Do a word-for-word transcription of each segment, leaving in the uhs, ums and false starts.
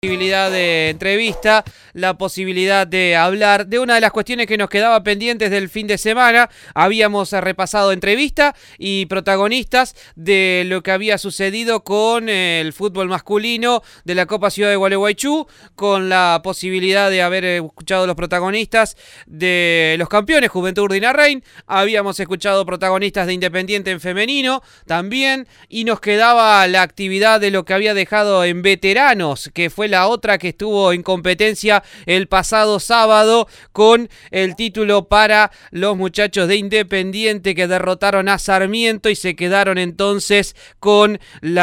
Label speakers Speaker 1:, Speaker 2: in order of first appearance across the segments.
Speaker 1: Posibilidad de entrevista, la posibilidad de hablar de una de las cuestiones que nos quedaba pendientes del fin de semana. Habíamos repasado entrevista y protagonistas de lo que había sucedido con el fútbol masculino de la Copa Ciudad de Gualeguaychú, con la posibilidad de haber escuchado los protagonistas de los campeones Juventud Urdinarrain. Habíamos escuchado protagonistas de Independiente en femenino también, y nos quedaba la actividad de lo que había dejado en veteranos, que fue la otra que estuvo en competencia el pasado sábado con el título para los muchachos de Independiente, que derrotaron a Sarmiento y se quedaron entonces con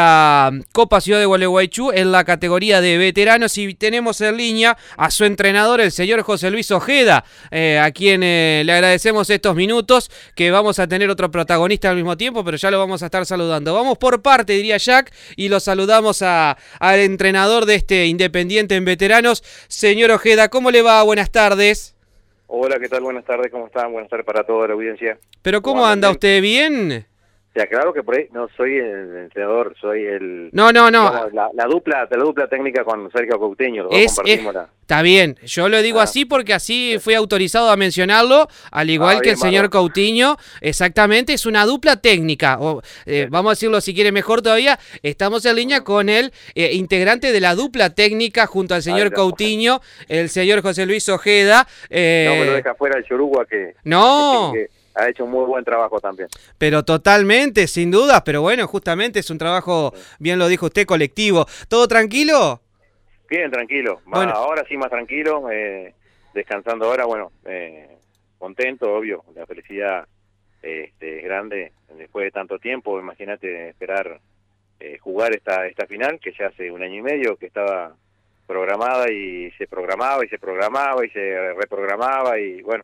Speaker 1: la Copa Ciudad de Gualeguaychú en la categoría de veteranos. Y tenemos en línea a su entrenador, el señor José Luis Ojeda, eh, a quien eh, le agradecemos estos minutos, que vamos a tener otro protagonista al mismo tiempo, pero ya lo vamos a estar saludando. Vamos por parte, diría Jack, y lo saludamos a, al entrenador de este Independiente en veteranos. Señor Ojeda, ¿cómo le va? Buenas tardes.
Speaker 2: Hola, ¿qué tal? Buenas tardes, ¿cómo están? Buenas tardes para toda la audiencia.
Speaker 1: ¿Pero cómo, ¿Cómo anda usted? ¿Bien?
Speaker 2: Ya, claro que por ahí no soy el entrenador, soy el...
Speaker 1: No, no, no.
Speaker 2: Digamos, la, la dupla la dupla técnica con Sergio Coutinho. Los
Speaker 1: es,
Speaker 2: dos compartimos
Speaker 1: es,
Speaker 2: la...
Speaker 1: Está bien, yo lo digo ah. así porque así fui autorizado a mencionarlo, al igual ah, bien, que el señor Marlon. Coutinho. Exactamente, es una dupla técnica. O, eh, vamos a decirlo si quiere mejor todavía, estamos en línea con el eh, integrante de la dupla técnica junto al señor Ay, Coutinho, el señor José Luis Ojeda.
Speaker 2: Eh... No me lo deja fuera el Chorugua que...
Speaker 1: No.
Speaker 2: que, que... ha hecho un muy buen trabajo también.
Speaker 1: Pero totalmente, sin dudas, pero bueno, justamente es un trabajo, bien lo dijo usted, colectivo. ¿Todo tranquilo?
Speaker 2: Bien, tranquilo.
Speaker 1: Bueno.
Speaker 2: Ahora sí más tranquilo, eh, descansando ahora, bueno, eh, contento, obvio, la felicidad este, es grande después de tanto tiempo. Imagínate esperar eh, jugar esta, esta final, que ya hace un año y medio que estaba programada y se programaba y se programaba y se reprogramaba y bueno,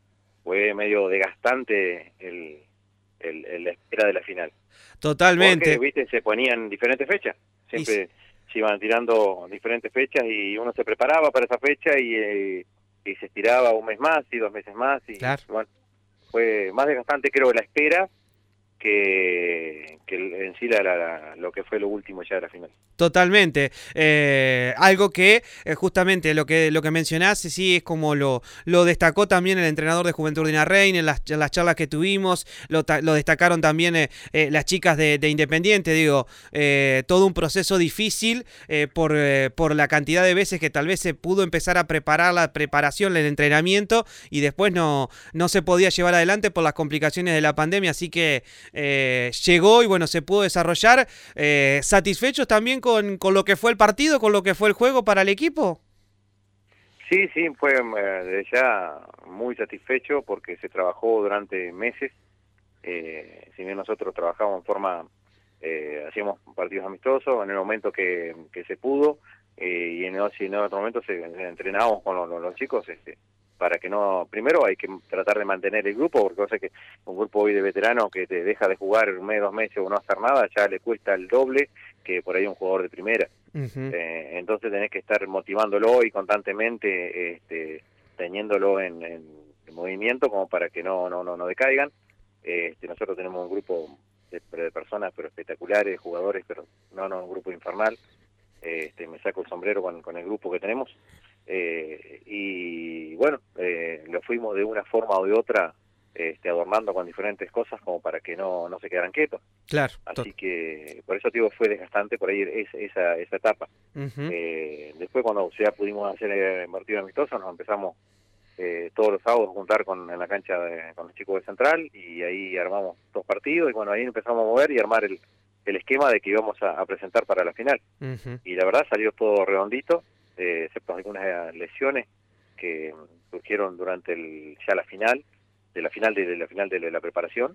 Speaker 2: fue medio desgastante el, el, el la espera de la final.
Speaker 1: Totalmente.
Speaker 2: Porque, viste, se ponían diferentes fechas. Siempre y... se iban tirando diferentes fechas y uno se preparaba para esa fecha y, eh, y se estiraba un mes más y dos meses más. Y
Speaker 1: claro.
Speaker 2: Bueno, fue más desgastante, creo, la espera que, que en sí la, la, la, lo que fue lo último ya de la final.
Speaker 1: Totalmente. Eh, algo que eh, justamente lo que lo que mencionaste, sí, es como lo, lo destacó también el entrenador de Juventud Urdinarrain en las, en las charlas que tuvimos, lo, lo destacaron también eh, eh, las chicas de, de Independiente, digo, eh, todo un proceso difícil eh, por, eh, por la cantidad de veces que tal vez se pudo empezar a preparar la preparación, el entrenamiento, y después no, no se podía llevar adelante por las complicaciones de la pandemia, así que eh, llegó y bueno, se pudo desarrollar. Eh, ¿satisfechos también con Con, con lo que fue el partido, con lo que fue el juego para el equipo?
Speaker 2: Sí, sí, fue eh, ya muy satisfecho porque se trabajó durante meses. Eh, si bien nosotros trabajamos en forma, eh, hacíamos partidos amistosos en el momento que, que se pudo, eh, y en, en otro momento se, se entrenábamos con los, los, los chicos este, para que no, primero hay que tratar de mantener el grupo, porque cosa que un grupo hoy de veteranos que te deja de jugar un mes, dos meses o no hacer nada, ya le cuesta el doble que por ahí un jugador de primera. Uh-huh. eh, entonces tenés que estar motivándolo y constantemente este, teniéndolo en, en, en movimiento como para que no no no, no decaigan. Este, nosotros tenemos un grupo de, de personas pero espectaculares, jugadores, pero no, no, un grupo infernal. Este, me saco el sombrero con, con el grupo que tenemos. Eh, y bueno, eh, lo fuimos de una forma o de otra este, adornando con diferentes cosas como para que no, no se quedaran quietos.
Speaker 1: Claro.
Speaker 2: Así que por eso digo fue desgastante por ahí es, esa, esa etapa. Uh-huh. eh, después cuando ya pudimos hacer el partido amistoso nos empezamos eh, todos los sábados a juntar con, en la cancha de, con los chicos de Central y ahí armamos dos partidos y bueno, ahí empezamos a mover y armar el, el esquema de que íbamos a, a presentar para la final. Uh-huh. Y la verdad salió todo redondito, eh, excepto algunas lesiones que surgieron durante el, ya la final, de la final de, de la final de la preparación.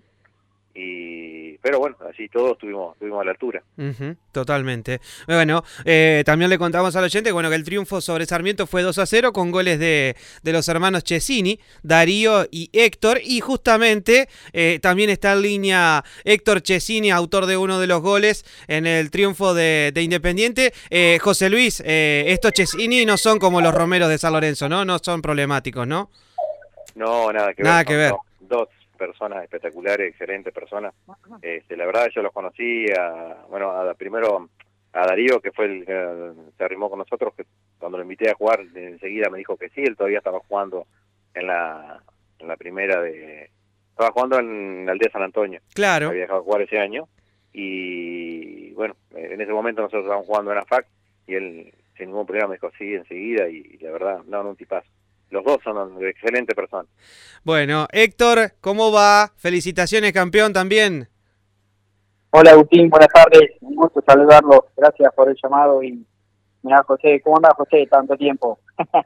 Speaker 2: Y pero bueno, así todos estuvimos, estuvimos a la altura.
Speaker 1: Uh-huh, totalmente. Bueno, eh, también le contamos al oyente bueno, que el triunfo sobre Sarmiento fue dos a cero con goles de, de los hermanos Chesini, Darío y Héctor. Y justamente eh, también está en línea Héctor Chesini, autor de uno de los goles en el triunfo de, de Independiente. Eh, José Luis, eh, estos Chesini no son como los Romeros de San Lorenzo, ¿no? No son problemáticos, ¿no?
Speaker 2: No, nada que
Speaker 1: nada
Speaker 2: ver.
Speaker 1: Que ver.
Speaker 2: No, dos personas espectaculares, excelentes personas. Este, la verdad yo los conocía, bueno, a, primero a Darío, que fue el que se arrimó con nosotros, que cuando lo invité a jugar enseguida me dijo que sí, él todavía estaba jugando en la, en la primera de... Estaba jugando en la Aldea San Antonio.
Speaker 1: Claro.
Speaker 2: Había dejado de jugar ese año. Y bueno, en ese momento nosotros estábamos jugando en la F A C y él sin ningún problema me dijo sí enseguida y, y la verdad, no, no un tipazo. Los dos son excelentes personas.
Speaker 1: Bueno, Héctor, ¿cómo va? Felicitaciones, campeón, también.
Speaker 3: Hola Agustín, buenas tardes, un gusto saludarlo, gracias por el llamado y mira José, ¿cómo andás José? Tanto tiempo.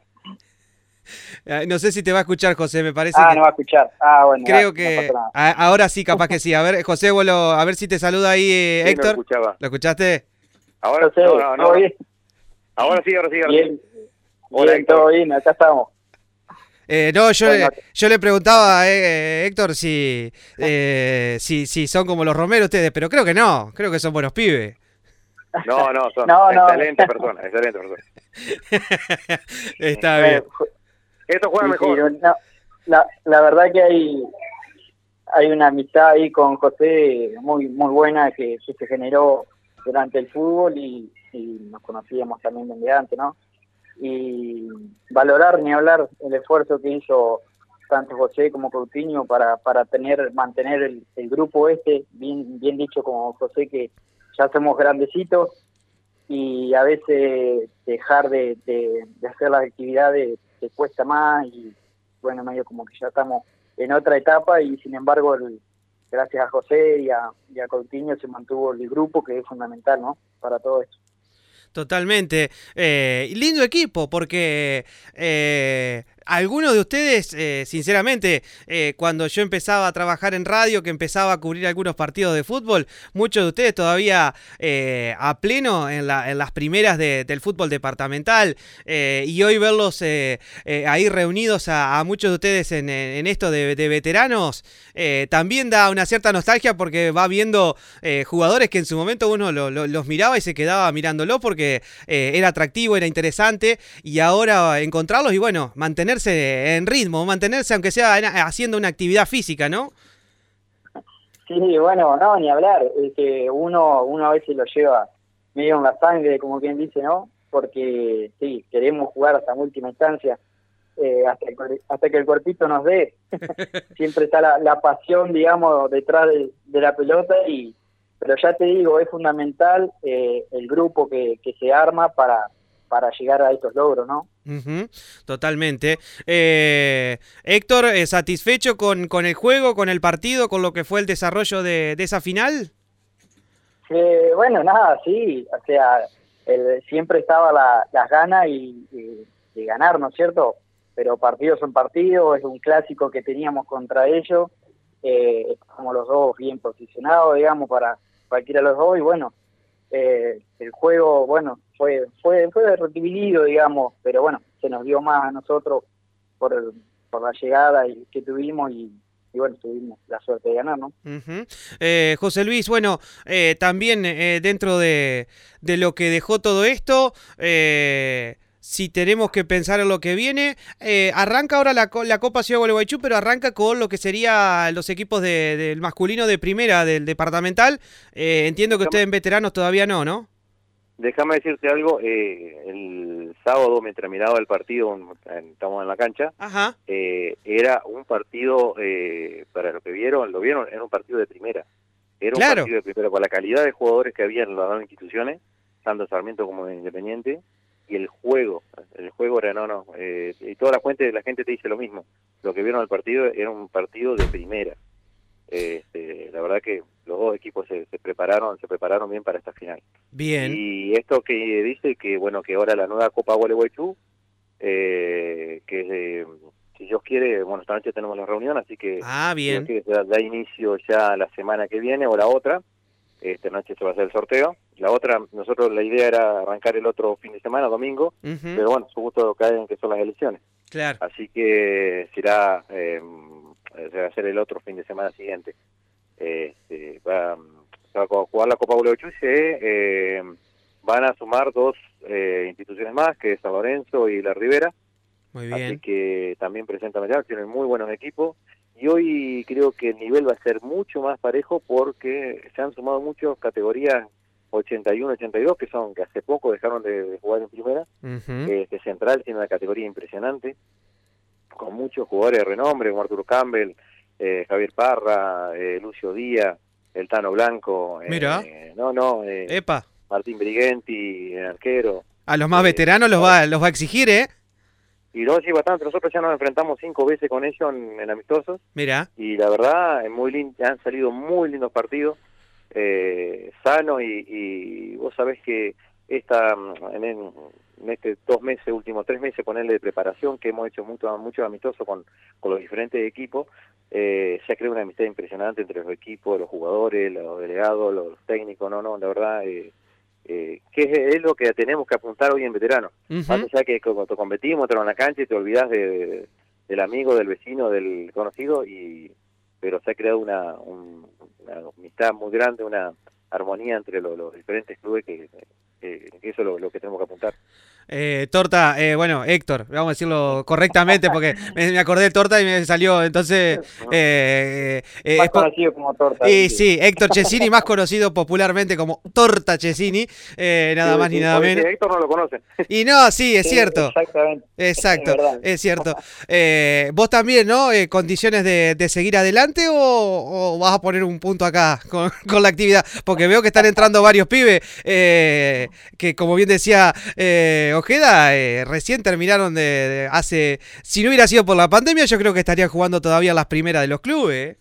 Speaker 1: No sé si te va a escuchar José, me parece
Speaker 3: ah,
Speaker 1: que...
Speaker 3: no va a escuchar, ah bueno.
Speaker 1: Creo
Speaker 3: dale,
Speaker 1: que
Speaker 3: no pasa
Speaker 1: a, ahora sí, capaz que sí. A ver, José, vuelo, a ver si te saluda ahí eh,
Speaker 2: Sí,
Speaker 1: Héctor.
Speaker 2: lo escuchaba.
Speaker 1: ¿Lo escuchaste?
Speaker 2: Ahora,
Speaker 3: José,
Speaker 2: no, no, no,
Speaker 3: ¿todo bien?
Speaker 2: ahora sí, ahora sí, ahora
Speaker 3: Bien,
Speaker 2: sí. Hola,
Speaker 3: bien,
Speaker 2: Héctor.
Speaker 3: todo bien, acá estamos.
Speaker 1: Eh, no, yo,
Speaker 3: Bueno,
Speaker 1: le, yo le preguntaba a eh, Héctor si, eh, si, si son como los Romero ustedes, pero creo que no, creo que son buenos pibes.
Speaker 2: No, no, son
Speaker 3: No, no.
Speaker 2: excelentes personas, excelentes personas.
Speaker 1: Está
Speaker 3: eh,
Speaker 1: bien.
Speaker 3: jo-
Speaker 2: Esto juega
Speaker 3: sí,
Speaker 2: mejor.
Speaker 3: sí, no, la, la verdad que hay hay una amistad ahí con José muy muy buena que, que se generó durante el fútbol y, y nos conocíamos también desde antes, ¿no? Y valorar ni hablar el esfuerzo que hizo tanto José como Coutinho para para tener mantener el, el grupo este, bien bien dicho como José, que ya somos grandecitos y a veces dejar de, de, de hacer las actividades te cuesta más y bueno, medio como que ya estamos en otra etapa y sin embargo el, gracias a José y a, y a Coutinho se mantuvo el grupo, que es fundamental, ¿no? Para todo esto.
Speaker 1: Totalmente. Eh, y lindo equipo, porque eh, algunos de ustedes, eh, sinceramente, eh, cuando yo empezaba a trabajar en radio, que empezaba a cubrir algunos partidos de fútbol, muchos de ustedes todavía eh, a pleno en, la, en las primeras de, del fútbol departamental, eh, y hoy verlos eh, eh, ahí reunidos a, a muchos de ustedes en, en esto de, de veteranos, eh, también da una cierta nostalgia porque va viendo eh, jugadores que en su momento uno lo, lo, los miraba y se quedaba mirándolo porque que eh, era atractivo, era interesante, y ahora encontrarlos y bueno, mantenerse en ritmo, mantenerse aunque sea en, haciendo una actividad física, ¿no?
Speaker 3: Sí, bueno, no, ni hablar, es que uno, uno a veces lo lleva medio en la sangre, como quien dice, ¿no? Porque sí, queremos jugar hasta última instancia, eh, hasta, el, hasta que el cuerpito nos dé. Siempre está la, la pasión, digamos, detrás de, de la pelota y pero ya te digo, es fundamental eh, el grupo que, que se arma para, para llegar a estos logros, ¿no?
Speaker 1: Uh-huh, totalmente. Eh, Héctor, eh, ¿satisfecho con, con el juego, con el partido, con lo que fue el desarrollo de, de esa final?
Speaker 3: Eh, bueno, nada, sí, o sea, el, siempre estaba la, las ganas y, y, de ganar, ¿no es cierto? Pero partidos son partidos, es un clásico que teníamos contra ellos, eh, estamos los dos bien posicionados, digamos, para cualquiera de los dos y bueno, eh, el juego, bueno, fue fue fue dividido, digamos, pero bueno, se nos dio más a nosotros por el, por la llegada y que tuvimos y, y bueno, tuvimos la suerte de ganar, ¿no?
Speaker 1: Uh-huh. eh, José Luis, bueno, eh, también eh, dentro de, de lo que dejó todo esto, eh, si tenemos que pensar en lo que viene, eh, arranca ahora la, la Copa Ciudad de Gualeguaychú, pero arranca con lo que serían los equipos de, del masculino de primera del departamental. Eh, entiendo que ustedes en veteranos todavía no, ¿no?
Speaker 2: Déjame decirte algo, eh, el sábado mientras miraba el partido, estamos en la cancha,
Speaker 1: Ajá.
Speaker 2: Eh, era un partido, eh, para lo que vieron, lo vieron, era un partido de primera. Era
Speaker 1: Claro.
Speaker 2: un partido de primera, con la calidad de jugadores que había en las dos instituciones, tanto Sarmiento como Independiente, y el juego, el juego era no, no, eh, y toda la gente, la gente te dice lo mismo, lo que vieron el partido era un partido de primera. Este, la verdad que los dos equipos se, se prepararon, se prepararon bien para esta final.
Speaker 1: Bien.
Speaker 2: Y esto que dice que bueno que ahora la nueva Copa Gualeguaychú, eh, que eh, si Dios quiere, bueno, esta noche tenemos la reunión, así que
Speaker 1: Ah, bien.
Speaker 2: si Dios quiere, da, da inicio ya la semana que viene o la otra. Esta noche se va a hacer el sorteo. La otra, nosotros la idea era arrancar el otro fin de semana, domingo,
Speaker 1: Uh-huh.
Speaker 2: pero bueno, su gusto cae en que son las elecciones.
Speaker 1: Claro.
Speaker 2: Así que será, eh, se va a hacer el otro fin de semana siguiente. Eh, eh, va, se va a jugar la Copa Gualeguaychú y se eh, van a sumar dos eh, instituciones más, que es San Lorenzo y La Ribera.
Speaker 1: Muy bien.
Speaker 2: Así que también presentan allá, tienen muy buenos equipos. Y hoy creo que el nivel va a ser mucho más parejo porque se han sumado muchas categorías ochenta y uno, ochenta y dos, que son que hace poco dejaron de, de jugar en primera.
Speaker 1: Uh-huh.
Speaker 2: Este Central tiene una categoría impresionante, con muchos jugadores de renombre, como Arturo Campbell, eh, Javier Parra, eh, Lucio Díaz, el Tano Blanco.
Speaker 1: Mira.
Speaker 2: Eh, no, no. Eh,
Speaker 1: Epa.
Speaker 2: Martín Brigenti, el arquero.
Speaker 1: A los más
Speaker 2: eh,
Speaker 1: veteranos los va, los va a exigir, ¿eh?
Speaker 2: Y luego sí, bastante. Nosotros ya nos enfrentamos cinco veces con ellos en, en amistosos.
Speaker 1: Mira.
Speaker 2: Y la verdad, es muy lindo, han salido muy lindos partidos, eh, sanos, y, y vos sabés que esta en, en este dos meses, últimos tres meses, ponerle de preparación, que hemos hecho mucho, mucho amistoso con, con los diferentes equipos, eh, se ha creado una amistad impresionante entre los equipos, los jugadores, los delegados, los técnicos. No, no, la verdad... Eh, Eh, que es, es lo que tenemos que apuntar hoy en veteranos.
Speaker 1: Uh-huh.
Speaker 2: Más allá que cuando competimos, te vas a la cancha y te olvidás de, de, del amigo, del vecino, del conocido, y pero se ha creado una, un, una amistad muy grande, una armonía entre los, los diferentes clubes, que, que, que eso es lo, lo que tenemos que apuntar.
Speaker 1: Eh, Torta, eh, bueno, Héctor, vamos a decirlo correctamente porque me, me acordé de Torta y me salió, entonces... Eh, eh,
Speaker 3: más
Speaker 1: es po-
Speaker 3: conocido como Torta.
Speaker 1: Y
Speaker 3: ¿sí?
Speaker 1: sí, Héctor Chesini, más conocido popularmente como Torta Chesini, eh, nada
Speaker 2: Sí,
Speaker 1: más
Speaker 2: sí,
Speaker 1: ni nada
Speaker 2: porque
Speaker 1: menos.
Speaker 2: Héctor no lo conocen.
Speaker 1: Y no, sí, es
Speaker 3: Sí,
Speaker 1: cierto.
Speaker 3: Exactamente.
Speaker 1: Exacto,
Speaker 3: Es verdad.
Speaker 1: es cierto. Eh, vos también, ¿no? Eh, ¿Condiciones de, de seguir adelante o, o vas a poner un punto acá con, con la actividad? Porque veo que están entrando varios pibes eh, que, como bien decía eh, Ojeda, eh, recién terminaron de, de hace... Si no hubiera sido por la pandemia, yo creo que estarían jugando todavía las primeras de los clubes. ¿eh?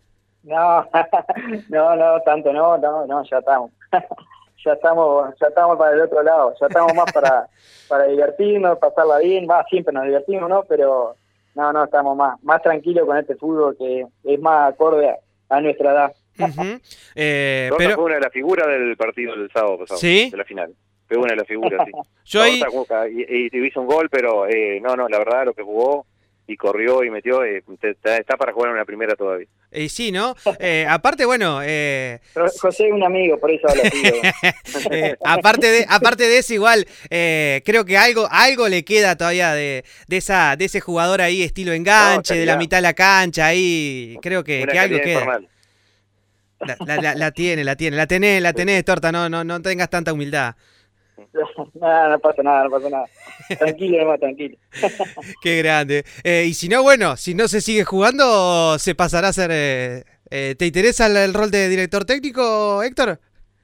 Speaker 3: No, no, no, tanto no, no, no, ya estamos. Ya estamos, ya estamos para el otro lado, ya estamos más para, para divertirnos, pasarla bien, va, siempre nos divertimos, ¿no? Pero no, no, estamos más, más tranquilos con este fútbol que es más acorde a, a nuestra edad.
Speaker 1: Uh-huh. eh,
Speaker 2: Torta
Speaker 1: pero
Speaker 2: fue una de las figuras del partido del sábado pasado,
Speaker 1: ¿sí?
Speaker 2: de la final. Fue una de las figuras, sí.
Speaker 1: Yo ahí...
Speaker 2: Torta, y, y hizo un gol, pero eh, no, no, la verdad, lo que jugó y corrió y metió, eh, te, te, está para jugar en una primera todavía.
Speaker 1: Y sí, ¿no? Eh, aparte, bueno... Eh,
Speaker 3: Pero José es un amigo, por eso habla así.
Speaker 1: eh, aparte, de, aparte de eso, igual, eh, creo que algo algo le queda todavía de, de esa de ese jugador ahí, estilo enganche,
Speaker 2: No,
Speaker 1: de la mitad de la cancha, ahí, creo que,
Speaker 2: Una
Speaker 1: que algo
Speaker 2: calidad
Speaker 1: queda.
Speaker 2: infernal.
Speaker 1: La, la, la, la tiene, la tiene, la tenés, la tenés, Torta, no, no, no tengas tanta humildad.
Speaker 3: Nada, no pasa nada, no pasa nada. Tranquilo, nomás, tranquilo.
Speaker 1: Qué grande. Eh, y si no, bueno, si no se sigue jugando, se pasará a ser... Eh, eh, ¿Te interesa el, el rol de director técnico, Héctor?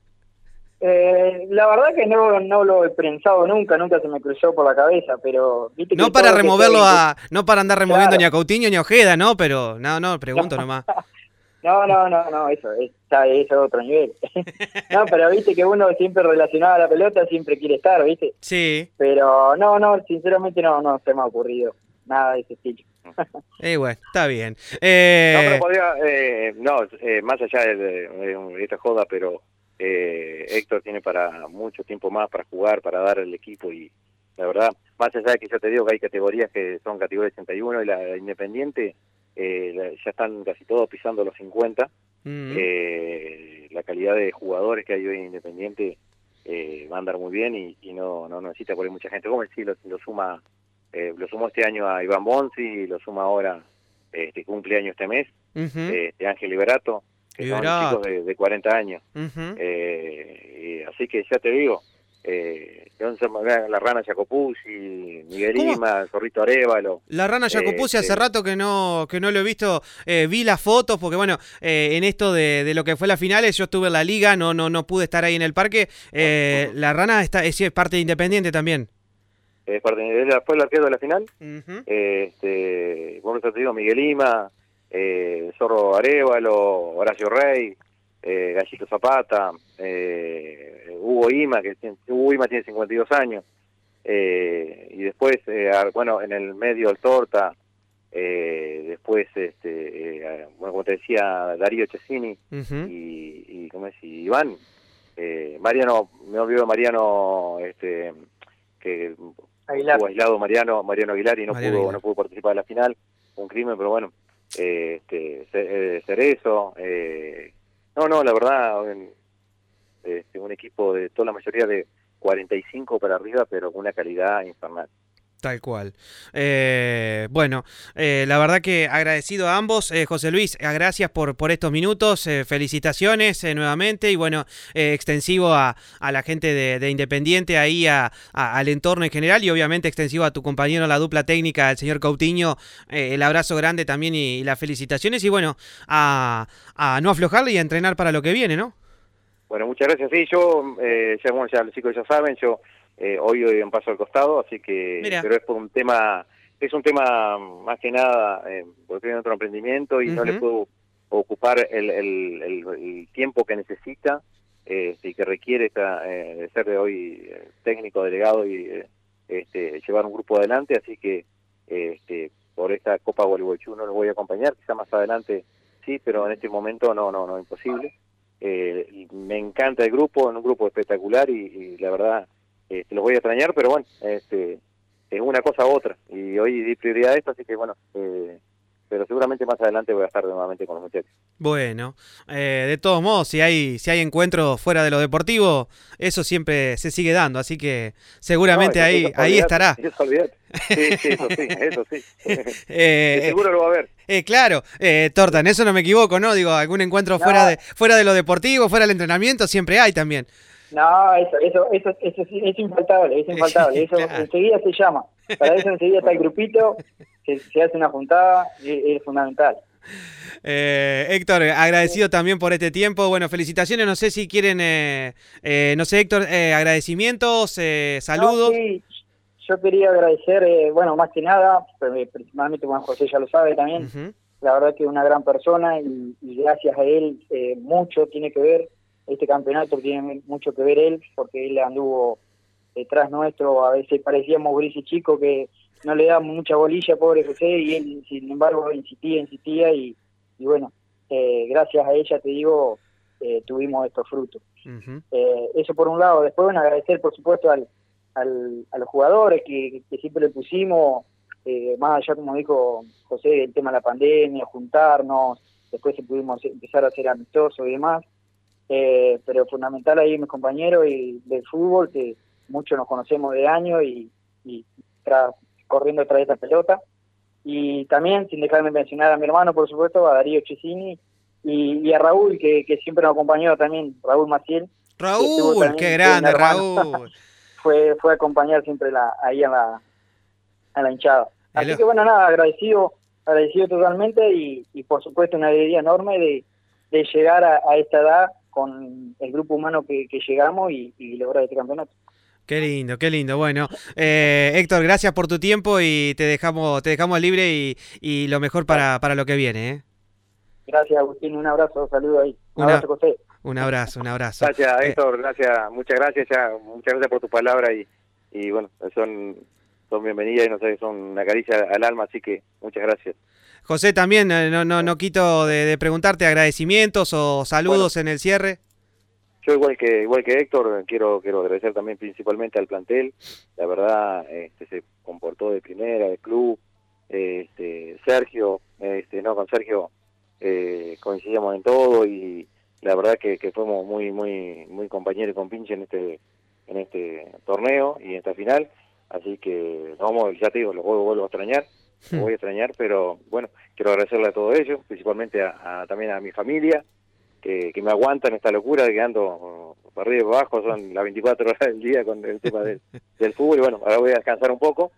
Speaker 3: Eh, la verdad que no, no lo he pensado nunca, nunca se me cruzó por la cabeza, pero... ¿viste que
Speaker 1: No para
Speaker 3: todo lo que
Speaker 1: removerlo
Speaker 3: estoy-
Speaker 1: a... No para andar removiendo
Speaker 3: Claro.
Speaker 1: ni a Coutinho ni a Ojeda, ¿no? Pero, no, no, pregunto nomás.
Speaker 3: No, no, no, no, eso es, está, eso es otro nivel. No, pero viste que uno siempre relacionado a la pelota siempre quiere estar, ¿viste?
Speaker 1: Sí.
Speaker 3: Pero no, no, sinceramente no, no se me ha ocurrido nada de ese estilo.
Speaker 1: Eh, bueno, está bien. Eh,
Speaker 2: No, pero podría, eh, no, eh, más allá de, de- de esta joda, pero eh, Héctor tiene para mucho tiempo más para jugar, para dar al equipo, y la verdad, más allá de que yo te digo que hay categorías que son categoría ochenta y uno y la Independiente, eh, la- ya están casi todos pisando los cincuenta.
Speaker 1: mm,
Speaker 2: Eh, la calidad de jugadores que hay hoy en Independiente eh, va a andar muy bien, y, y no, no necesita por ahí mucha gente. Como decir, lo, lo suma, eh, lo sumó este año a Iván Bonzi, y lo suma ahora, este cumpleaños este mes,
Speaker 1: ujú,
Speaker 2: eh, de Ángel Liberato, que
Speaker 1: Liberato.
Speaker 2: son chicos de, de cuarenta años.
Speaker 1: ujú.
Speaker 2: Eh, y así que ya te digo, eh, la Rana Jacopuzzi, Miguel
Speaker 1: ¿Cómo?
Speaker 2: Lima, Zorrito Arevalo.
Speaker 1: La Rana Jacopuzzi
Speaker 2: Eh,
Speaker 1: hace
Speaker 2: sí.
Speaker 1: rato que no que no lo he visto, eh, vi las fotos porque bueno, eh, en esto de, de lo que fue las finales yo estuve en la liga, no no no pude estar ahí en el parque. Eh, la Rana está es, es parte de Independiente también.
Speaker 2: Eh, parte- él fue el arquero de la final.
Speaker 1: Ujú.
Speaker 2: Eh, este, bueno, te digo, Miguel Lima, eh, Zorro Arevalo, Horacio Rey, eh, Gallito Zapata, eh, Hugo Ima, que tiene, Hugo Ima tiene cincuenta y dos años, eh, y después, eh, a- bueno, en el medio el Torta, eh, después, este, eh, bueno, como te decía, Darío Chesini,
Speaker 1: Ujú.
Speaker 2: y, y ¿cómo es? Y Iván, eh, Mariano, me olvido de Mariano, este, que
Speaker 3: Aguilar.
Speaker 2: estuvo aislado Mariano, Mariano Aguilar, y no
Speaker 1: Mariano
Speaker 2: pudo,
Speaker 1: Aguilar.
Speaker 2: no pudo participar de la final, un crimen, pero bueno, eh, este, Ce- eh, Cerezo, eh, no, no, la verdad, en- este, un equipo de toda la mayoría de cuarenta y cinco para arriba, pero con una calidad infernal.
Speaker 1: Tal cual. Eh, bueno, eh, la verdad que agradecido a ambos. Eh, José Luis, eh, gracias por, por estos minutos. Eh, felicitaciones eh, nuevamente y bueno, eh, extensivo a, a la gente de, de Independiente, ahí a, a, al entorno en general y obviamente extensivo a tu compañero, la dupla técnica, el señor Coutinho. Eh, el abrazo grande también y, y las felicitaciones y bueno, a, a no aflojarle y a entrenar para lo que viene, ¿no?
Speaker 2: Bueno, muchas gracias. Sí, yo, eh, ya, bueno, ya los chicos ya saben, yo eh, hoy doy un paso al costado, así que,
Speaker 1: Mirá.
Speaker 2: pero es por un tema, es un tema más que nada, eh, porque estoy en otro emprendimiento y uh-huh. no le puedo ocupar el, el, el, el tiempo que necesita eh, y que requiere esta, eh, de ser de hoy eh, técnico, delegado y eh, este, llevar un grupo adelante, así que eh, este, por esta Copa Gualeguaychú no los voy a acompañar, quizá más adelante sí, pero en este momento no, no, no, imposible. Eh, me encanta el grupo, es un grupo espectacular y, y la verdad eh, los voy a extrañar, pero bueno, este, es una cosa u otra y hoy di prioridad a esto, así que bueno, eh, pero seguramente más adelante voy a estar nuevamente con los muchachos.
Speaker 1: Bueno, eh, de todos modos, si hay si hay encuentros fuera de lo deportivo, eso siempre se sigue dando, así que seguramente no, eso, ahí eso ahí estará.
Speaker 2: Eso olvidate. Sí, sí, eso sí, eso sí. eh, seguro lo va a haber.
Speaker 1: Eh, claro, eh, Torta, en eso no me equivoco, ¿no? Digo, algún encuentro no. fuera de fuera de lo deportivo, fuera del entrenamiento, siempre hay también.
Speaker 3: No, eso eso eso, eso es infaltable, es infaltable. Eso claro. Enseguida se llama. Para eso enseguida está el grupito, se, se hace una juntada, es, es fundamental.
Speaker 1: Eh, Héctor, agradecido también por este tiempo. Bueno, felicitaciones. No sé si quieren, eh, eh, no sé, Héctor, eh, agradecimientos, eh, saludos.
Speaker 3: No, sí. Yo quería agradecer, eh, bueno, más que nada, principalmente Juan José ya lo sabe también, uh-huh. La verdad que es una gran persona y, y gracias a él eh, mucho tiene que ver, este campeonato tiene mucho que ver él, porque él anduvo detrás nuestro, a veces parecíamos grises chicos que no le damos mucha bolilla, pobre José, y él sin embargo insistía, insistía y, y bueno, eh, gracias a ella, te digo, eh, tuvimos estos frutos. Uh-huh. Eh, eso por un lado. Después, bueno, agradecer por supuesto al Al, a los jugadores que, que siempre le pusimos, eh, más allá, como dijo José, el tema de la pandemia, juntarnos, después pudimos empezar a ser amistosos y demás, eh, pero fundamental ahí mis compañeros y del fútbol, que muchos nos conocemos de años y, y tras, corriendo detrás de esta pelota, y también, sin dejarme mencionar a mi hermano, por supuesto, a Darío Cesini y, y a Raúl, que, que siempre nos acompañó también, Raúl Maciel.
Speaker 1: Raúl, qué grande, Raúl.
Speaker 3: fue fue a acompañar siempre la, ahí a la, a la hinchada. Así Hello. que bueno, nada, agradecido agradecido totalmente y, y por supuesto una alegría enorme de, de llegar a, a esta edad con el grupo humano que, que llegamos y, y lograr este campeonato.
Speaker 1: Qué lindo, qué lindo. Bueno, eh, Héctor, gracias por tu tiempo y te dejamos te dejamos libre y, y lo mejor para, para lo que viene. ¿eh?
Speaker 3: Gracias, Agustín, un abrazo, saludo ahí. Un
Speaker 1: una,
Speaker 3: abrazo, José.
Speaker 1: Un abrazo, un abrazo.
Speaker 2: Gracias,
Speaker 1: eh,
Speaker 2: Héctor, gracias, muchas gracias, ya, muchas gracias por tu palabra y, y bueno, son, son bienvenidas y no sé, son una caricia al alma, así que muchas gracias.
Speaker 1: José, también no no no quito de, de preguntarte agradecimientos o saludos bueno, en el cierre.
Speaker 2: Yo igual que igual que Héctor quiero quiero agradecer también principalmente al plantel, la verdad este se comportó de primera, del club, este Sergio, este no con Sergio eh, coincidíamos en todo y la verdad que, que fuimos muy muy muy compañeros con pinche en este en este torneo y en esta final, así que vamos, ya te digo, los vuelvo, vuelvo a extrañar, los voy a extrañar, pero bueno, quiero agradecerle a todos ellos, principalmente a, a también a mi familia que, que me aguantan esta locura de que ando para arriba y para abajo, son las veinticuatro horas del día con el tema del, del fútbol y bueno, ahora voy a descansar un poco,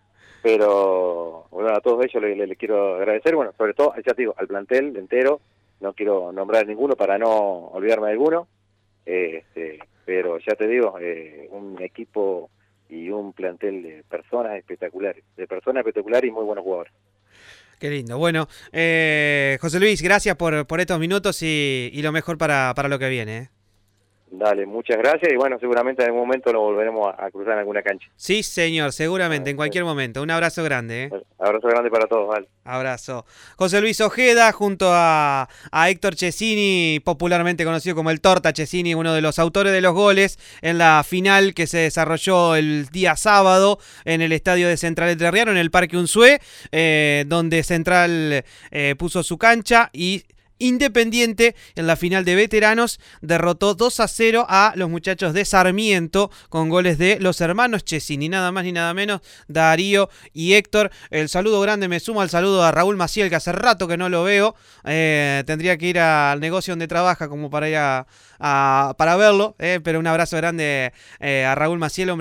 Speaker 2: pero bueno, a todos ellos les, les, les quiero agradecer, bueno, sobre todo, ya te digo, al plantel entero, no quiero nombrar ninguno para no olvidarme de alguno, eh, este, pero ya te digo, eh, un equipo y un plantel de personas espectaculares, de personas espectaculares y muy buenos jugadores.
Speaker 1: Qué lindo. Bueno, eh, José Luis, gracias por, por estos minutos y, y lo mejor para, para lo que viene. ¿eh?
Speaker 2: Dale, muchas gracias y bueno, seguramente en algún momento lo volveremos a, a cruzar en alguna cancha.
Speaker 1: Sí, señor, seguramente, en cualquier momento. Un abrazo grande. ¿eh?
Speaker 2: Abrazo grande para todos, vale.
Speaker 1: Abrazo. José Luis Ojeda junto a, a Héctor Cesini, popularmente conocido como el Torta Cesini, uno de los autores de los goles en la final que se desarrolló el día sábado en el estadio de Central Entrerriano, en el Parque Unzué, eh, donde Central eh, puso su cancha y Independiente en la final de veteranos derrotó dos a cero a los muchachos de Sarmiento con goles de los hermanos Chesini, nada más ni nada menos, Darío y Héctor. El saludo grande me suma al saludo a Raúl Maciel, que hace rato que no lo veo. Eh, tendría que ir al negocio donde trabaja como para ir a, a para verlo, eh, pero un abrazo grande eh, a Raúl Maciel, hombre.